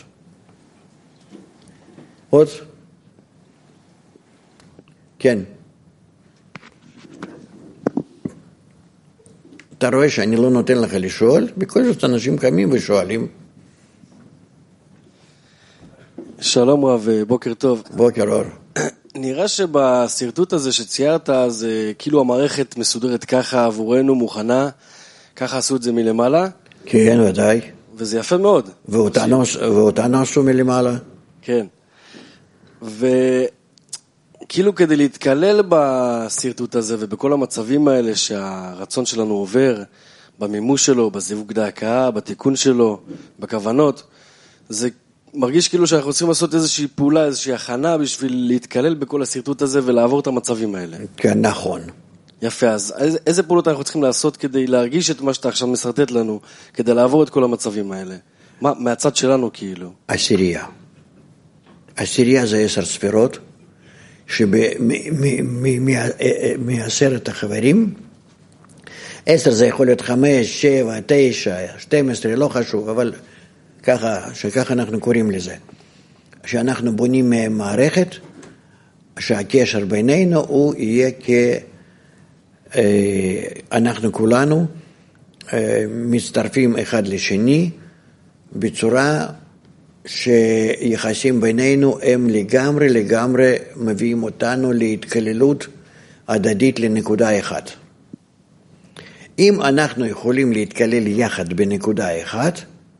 עוד? כן. אתה רואה שאני לא נותן לך לשאול, בכל זאת אנשים קמים ושואלים. שלום רב, בוקר טוב. בוקר אור. נראה שבסרטוט הזה שציירת, זה כאילו המערכת מסודרת ככה עבורנו, מוכנה, ככה עשו את זה מלמעלה. כן, ודאי. וזה יפה מאוד. ואותנו עשו מלמעלה. כן. וכאילו כדי להתקלל בסרטוט הזה ובכל המצבים האלה שהרצון שלנו עובר, במימוש שלו, בזיווג דקה, בתיקון שלו, בכוונות, זה מרגיש כאילו שאנחנו צריכים לעשות איזושהי פעולה, איזושהי הכנה בשביל להתקלל בכל הסרטוט הזה ולעבור את המצבים האלה. כן, נכון. יפה, אז איזה פעולות אנחנו צריכים לעשות כדי להרגיש את מה שאתה עכשיו מסרטט לנו, כדי לעבור את כל המצבים האלה? מה, מהצד שלנו כאילו? עשירייה. עשירייה זה 10 ספירות, שמ10 החברים, 10 זה יכול להיות 5, 7, 9, 12, לא חשוב, אבל שככה אנחנו קוראים לזה. שאנחנו בונים מערכת, שהקשר בינינו הוא יהיה אנחנו כולנו מצטרפים אחד לשני בצורה שיחסים בינינו הם לגמרי מביאים אותנו להתקללות הדדית לנקודה אחת. אם אנחנו יכולים להתקלל יחד בנקודה אחת,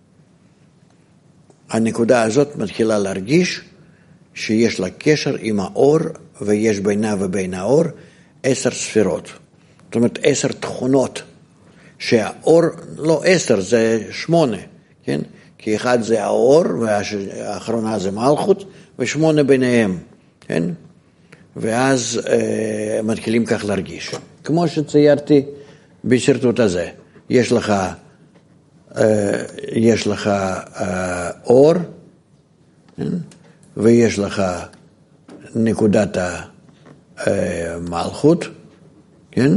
הנקודה הזאת מתחילה להרגיש שיש לה קשר עם האור ויש בינה ובין האור 10 ספירות. זאת אומרת 10 תכונות שהאור, לא 10 זה 8, כן? כי אחד זה האור והאחרונה זה מלכות ו8 ביניהם, כן? ואז מתחילים כך להרגיש. כמו שציירתי בסרטוט הזה, יש לך אור, כן? ויש לך נקודת המלכות, כן?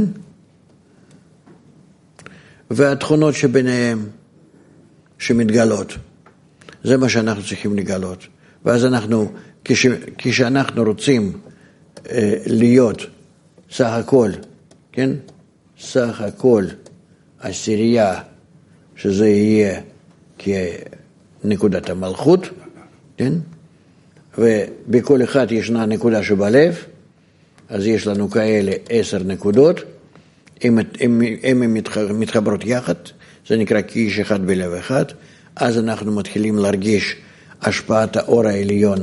והתכונות שביניהם שמתגלות, זה מה שאנחנו צריכים לגלות. ואז כשאנחנו רוצים להיות סך הכל, כן? סך הכל עשירייה, שזה יהיה כנקודת המלכות, כן? ובכל אחד ישנה נקודה שבלב, אז יש לנו כאלה 10 נקודות, אם הן מתחברות יחד, זה נקרא כאיש אחד בלב אחד, אז אנחנו מתחילים להרגיש השפעת האור העליון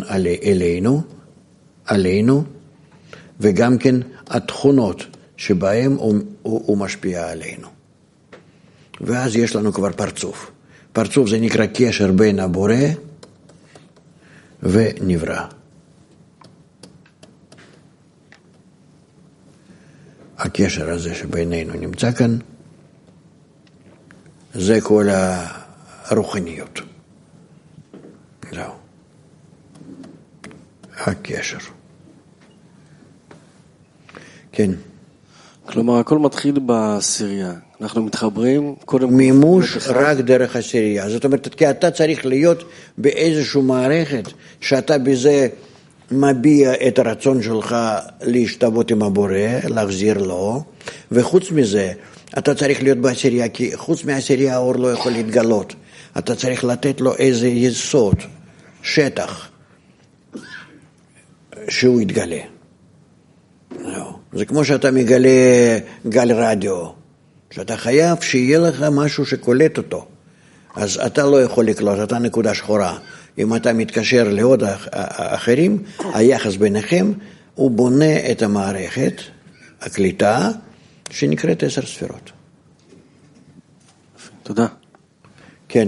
עלינו, וגם כן התכונות שבהם הוא משפיע עלינו. ואז יש לנו כבר פרצוף. פרצוף זה נקרא קשר בין הבורא ונברא. הקשר הזה שבינינו נמצא כאן, זה כל הרוחניות. זהו. הקשר. כן. כלומר, הכל מתחיל בעשירייה. אנחנו מתחברים קודם... מימוש רק דרך עשירייה. זאת אומרת, כי אתה צריך להיות באיזושהי מערכת, שאתה בזה מביע את הרצון שלך להשתוות עם הבורא, להחזיר לו, וחוץ מזה, אתה צריך להיות בעשירייה, כי חוץ מהעשירייה האור לא יכול להתגלות. אתה צריך לתת לו איזה יסוד, שטח, שהוא יתגלה. זה כמו שאתה מגלה גל רדיו, שאתה חייב שיהיה לך משהו שקולט אותו. אז אתה לא יכול לקלוט, אתה נקודה שחורה. אם אתה מתקשר לעוד אחרים, היחס ביניכם, הוא בונה את המערכת, הקליטה, שנקראת 10 ספירות. תודה. כן.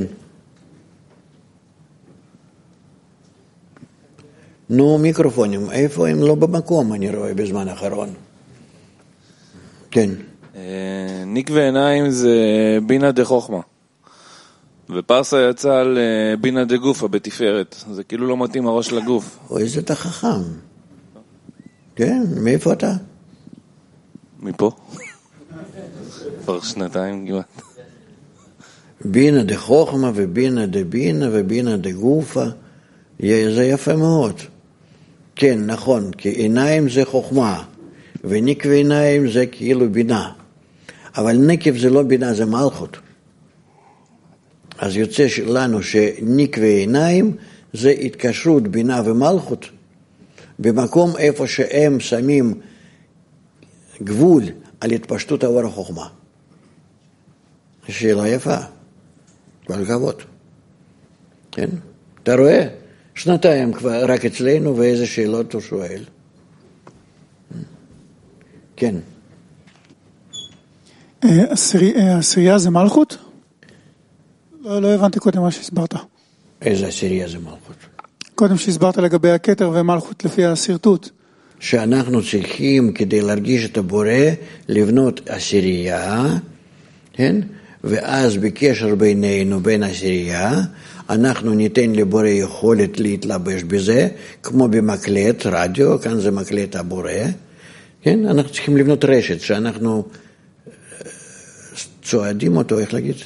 נו, מיקרופונים, איפה הם לא במקום, אני רואה בזמן האחרון. כן. ניק ועיניים זה בינה דה חוכמה. ופרסה יצא על בינה דה גופה בתפארת. זה כאילו לא מתאים הראש לגוף. אוי, זה אתה חכם. כן, מאיפה אתה? מפה. כבר 2 כמעט. בינה דה חוכמה ובינה דה בינה ובינה דה גופה. זה יפה מאוד. כן, נכון, כי עיניים זה חוכמה, וניק ועיניים זה כאילו בינה. אבל נקב זה לא בינה, זה מלכות. אז יוצא לנו שניק ועיניים זה התקשרות בינה ומלכות. במקום איפה שהם שמים גבול על התפשטות האור החוכמה. שאלה יפה, כל כבוד. כן? אתה רואה? שנתיים כבר רק אצלנו, ואיזה שאלות הוא שואל. כן. עשירייה זה מלכות? לא הבנתי קודם מה שהסברת. איזה עשירייה זה מלכות? קודם שהסברת לגבי הכתר ומלכות לפי הסרטוט. שאנחנו צריכים כדי להרגיש את הבורא לבנות עשירייה, כן? ואז בקשר בינינו בין עשירייה, אנחנו ניתן לבורא יכולת להתלבש בזה, כמו במקלט רדיו, כאן זה מקלט הבורא, כן? אנחנו צריכים לבנות רשת שאנחנו צועדים אותו, איך להגיד?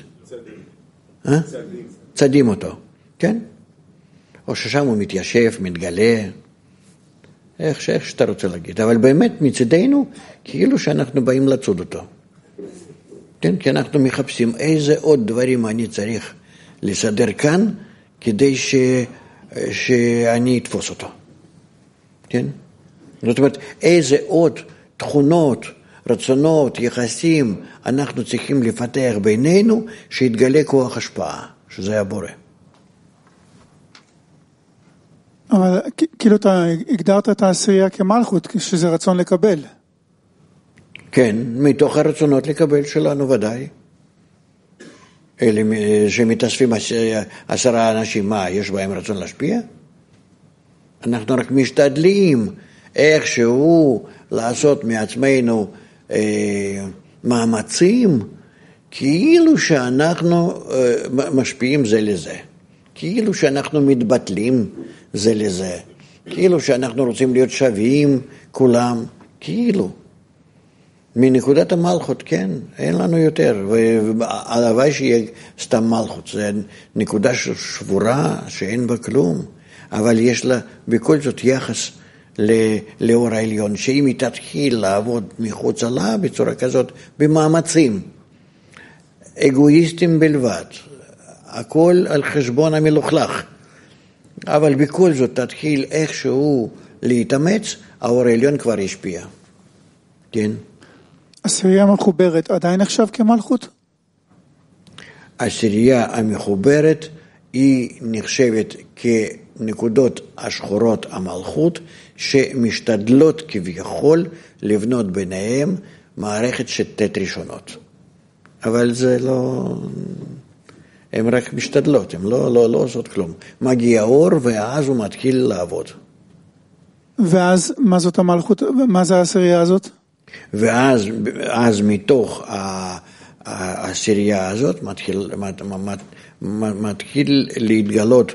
צדים אותו, כן? או ששם הוא מתיישב, מתגלה, איך שאתה רוצה להגיד. אבל באמת מצדנו, כאילו שאנחנו באים לצוד אותו. כן? כי אנחנו מחפשים איזה עוד דברים אני צריך לסדר כאן, כדי שאני אתפוס אותו. כן? זאת אומרת, איזה עוד תכונות, רצונות, יחסים, אנחנו צריכים לפתח בינינו, שיתגלה כוח השפעה, שזה הבורא. אבל כאילו אתה הגדרת את העשירייה כמלכות, שזה רצון לקבל. כן, מתוך הרצונות לקבל שלנו ודאי. אלה שמתאספים 10 אנשים, מה, יש בהם רצון להשפיע? אנחנו רק משתדלים איכשהו לעשות מעצמנו מאמצים, כאילו שאנחנו משפיעים זה לזה. כאילו שאנחנו מתבטלים זה לזה. כאילו שאנחנו רוצים להיות שווים כולם. כאילו. מנקודת המלכות, כן, אין לנו יותר. והלוואי שיהיה סתם מלכות. זה נקודה שבורה שאין בה כלום. אבל יש לה בכל זאת יחס לאור העליון, שאם היא תתחיל לעבוד מחוץ לה בצורה כזאת, במאמצים, אגואיסטים בלבד, הכל על חשבון המלוכלך, אבל בכל זאת תתחיל איכשהו להתאמץ, האור העליון כבר ישפיע. כן? עשירייה מחוברת עדיין נחשב כמלכות? עשירייה המחוברת היא נחשבת כנקודות השחורות המלכות, שמשתדלות כביכול לבנות ביניהם מערכת של תת ראשונות. אבל זה לא... הן רק משתדלות, הן לא עושות כלום. מגיע אור ואז הוא מתחיל לעבוד. ואז מה זאת המלכות? מה זה העשירייה הזאת? ואז מתוך העשירייה הזאת מתחיל להתגלות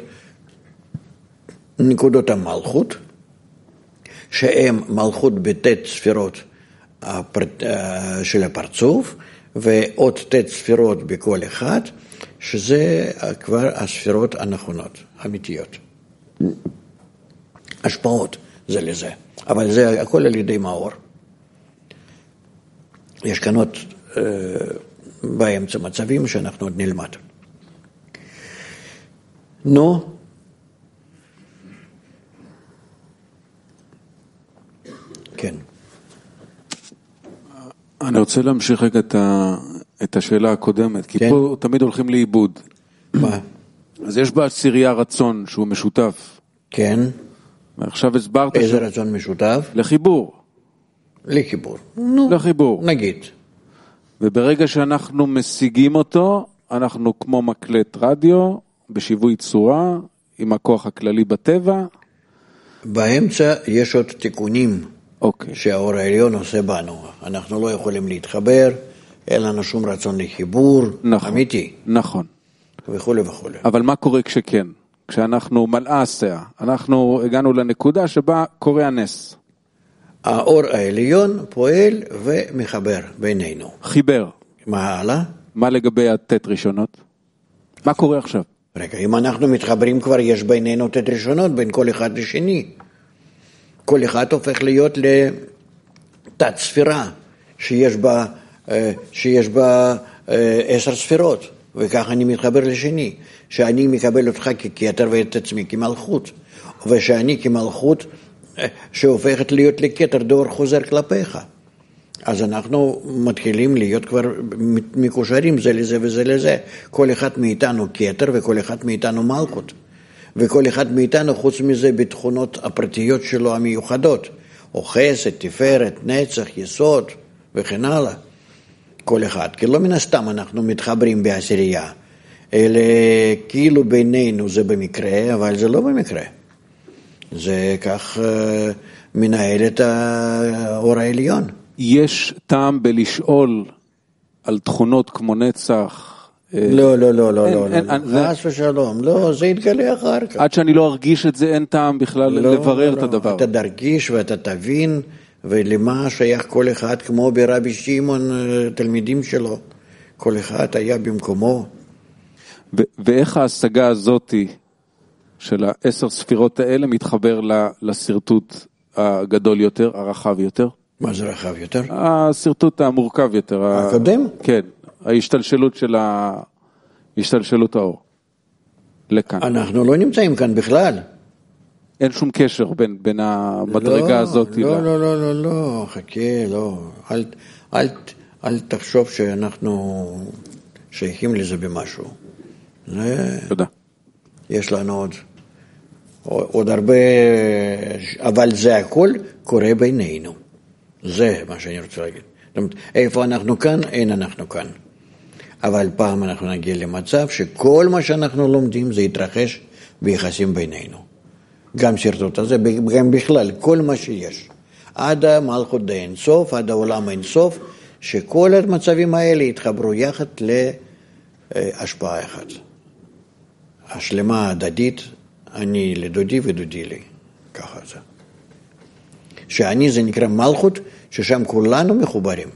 נקודות המלכות, שהן מלכות בתת ספירות של הפרצוף, ועוד תת ספירות בכל אחד, שזה כבר הספירות הנכונות, אמיתיות. השפעות זה לזה, אבל זה הכל על ידי מאור. יש כאן עוד באמצע מצבים שאנחנו עוד נלמד. נו, כן. אני רוצה להמשיך רגע את השאלה הקודמת, כי פה תמיד הולכים לאיבוד. מה? אז יש בעשירייה רצון שהוא משותף. כן. ועכשיו הסברת... איזה רצון משותף? לחיבור. לחיבור. נו, לחיבור. נגיד. וברגע שאנחנו משיגים אותו, אנחנו כמו מקלט רדיו, בשיווי צורה, עם הכוח הכללי בטבע. באמצע יש עוד תיקונים. שהאור העליון עושה בנו. אנחנו לא יכולים להתחבר, אין לנו שום רצון לחיבור, אמיתי. נכון. וכו' וכו'. אבל מה קורה כשכן? כשאנחנו מלאה עשה, אנחנו הגענו לנקודה שבה קורה הנס. האור העליון פועל ומחבר בינינו. חיבר. מה הלאה? מה לגבי התת ראשונות? מה קורה עכשיו? רגע, אם אנחנו מתחברים כבר יש בינינו תת ראשונות בין כל אחד לשני. כל אחד הופך להיות לתת ספירה שיש בה 10 ספירות, וכך אני מתחבר לשני, שאני מקבל אותך ככתר ואת עצמי כמלכות, ושאני כמלכות שהופכת להיות לכתר דור חוזר כלפיך. אז אנחנו מתחילים להיות כבר מקושרים זה לזה וזה לזה. כל אחד מאיתנו כתר וכל אחד מאיתנו מלכות. וכל אחד מאיתנו חוץ מזה בתכונות הפרטיות שלו המיוחדות. או חסד, תפארת, נצח, יסוד וכן הלאה. כל אחד. כי לא מן הסתם אנחנו מתחברים בעשירייה. אלא כאילו בינינו זה במקרה, אבל זה לא במקרה. זה כך מנהל את האור העליון. יש טעם בלשאול על תכונות כמו נצח? לא, לא, לא, לא, לא, חס ושלום, לא, זה יתגלה אחר כך. עד שאני לא ארגיש את זה, אין טעם בכלל לברר את הדבר. אתה תרגיש ואתה תבין, ולמה שייך כל אחד, כמו ברבי שמעון, תלמידים שלו, כל אחד היה במקומו. ואיך ההשגה הזאת של 10 ספירות האלה מתחבר לסרטוט הגדול יותר, הרחב יותר? מה זה רחב יותר? הסרטוט המורכב יותר. הקודם? כן, ההשתלשלות של השתלשלות האור. לכאן. אנחנו לא נמצאים כאן בכלל. אין שום קשר בין המדרגה הזאת. לא, לא, לא, לא, לא, חכה, לא. אל תחשוב שאנחנו שייכים לזה במשהו. תודה. יש לנו עוד הרבה, אבל זה הכל קורה בינינו. זה מה שאני רוצה להגיד. זאת אומרת, איפה אנחנו כאן? אין אנחנו כאן. אבל פעם אנחנו נגיע למצב שכל מה שאנחנו לומדים זה יתרחש ביחסים בינינו. גם שרטוט הזה, גם בכלל, כל מה שיש. עד המלכות די אינסוף, עד העולם אינסוף, שכל המצבים האלה יתחברו יחד להשפעה אחת. השלמה הדדית, אני לדודי ודודי לי. ככה זה. שאני זה נקרא מלכות, ששם כולנו מחוברים.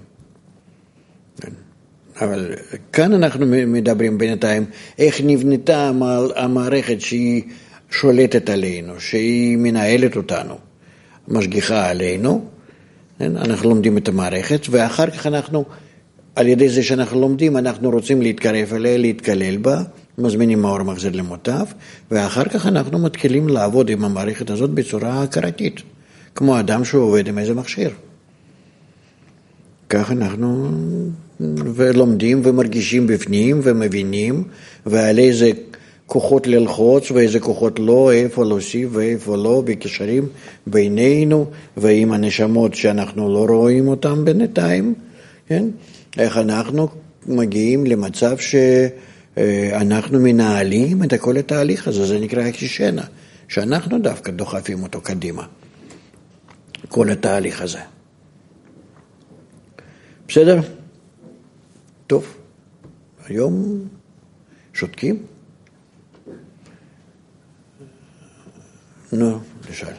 אבל כאן אנחנו מדברים בינתיים, איך נבנתה המערכת שהיא שולטת עלינו, שהיא מנהלת אותנו, משגיחה עלינו, אנחנו לומדים את המערכת, ואחר כך אנחנו, על ידי זה שאנחנו לומדים, אנחנו רוצים להתקרב אליה, להתקלל בה, מזמינים מאור מחזיר למוטב, ואחר כך אנחנו מתחילים לעבוד עם המערכת הזאת בצורה הכרתית, כמו אדם שהוא עובד עם איזה מכשיר. כך אנחנו ולומדים ומרגישים בפנים ומבינים, ועל איזה כוחות ללחוץ ואיזה כוחות לא, איפה להוסיף ואיפה לא, בקשרים בינינו ועם הנשמות שאנחנו לא רואים אותם בינתיים, כן? איך אנחנו מגיעים למצב שאנחנו מנהלים את כל התהליך הזה, זה נקרא הקישנה, שאנחנו דווקא דוחפים אותו קדימה, כל התהליך הזה. בסדר? טוב, היום שותקים? נו, לשאל.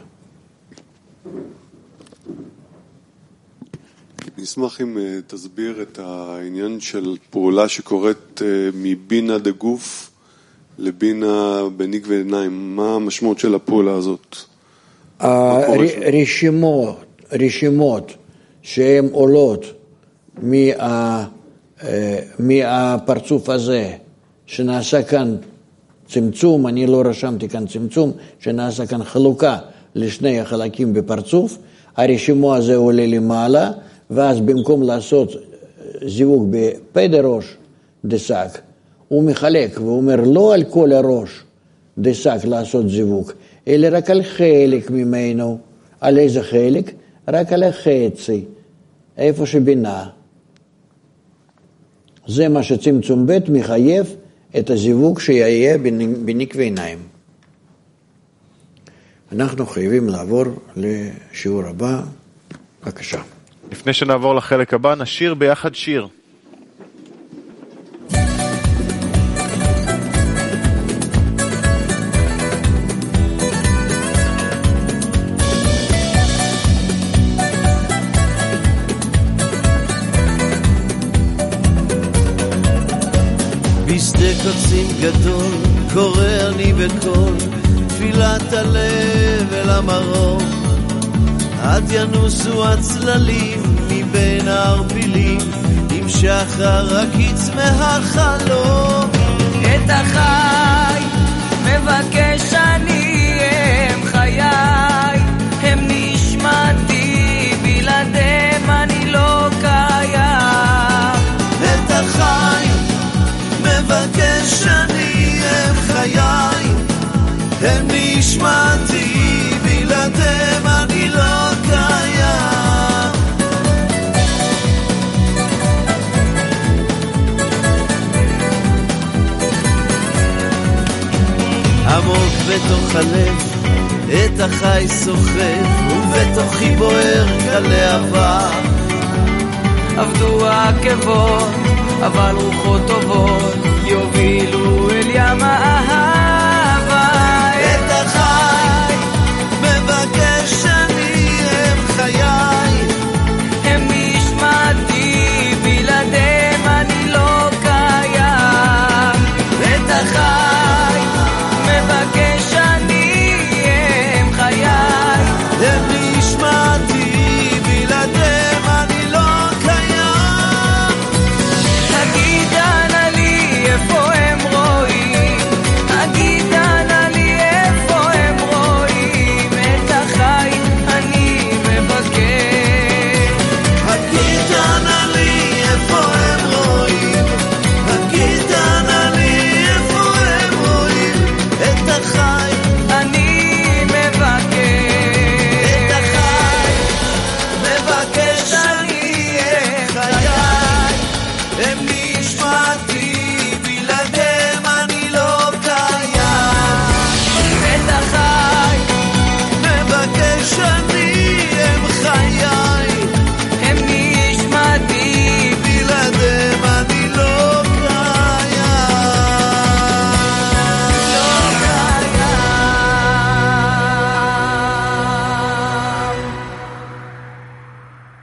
נשמח אם תסביר את העניין של פעולה שקורית מבינה דגוף לבינה בניק ועיניים. מה המשמעות של הפעולה הזאת? רשימות שהן עולות מהפרצוף הזה שנעשה כאן צמצום, אני לא רשמתי כאן צמצום, שנעשה כאן חלוקה לשני החלקים בפרצוף, הרשימו הזה עולה למעלה, ואז במקום לעשות זיווג בפדר ראש דסק, הוא מחלק והוא אומר לא על כל הראש דסק לעשות זיווג, אלא רק על חלק ממנו. על איזה חלק? רק על החצי, איפה שבינה. זה מה שצמצום ב' מחייב את הזיווג שיהיה בניק ועיניים. אנחנו חייבים לעבור לשיעור הבא. בבקשה. לפני שנעבור לחלק הבא, נשיר ביחד שיר. בשדה קוצים גדול קורא אני בקול תפילת הלב אל המרום, עד ינוסו הצללים מבין הערפילים, עם שחר הקיץ מהחלום. את החי מבקש אני, הם חיי, הם נשמתי, בלעדיהם אני לא בתוך הלב את החי סוחף, ובתוכי בוער כלהבה. עבדו העקבות, אבל רוחות טובות יובילו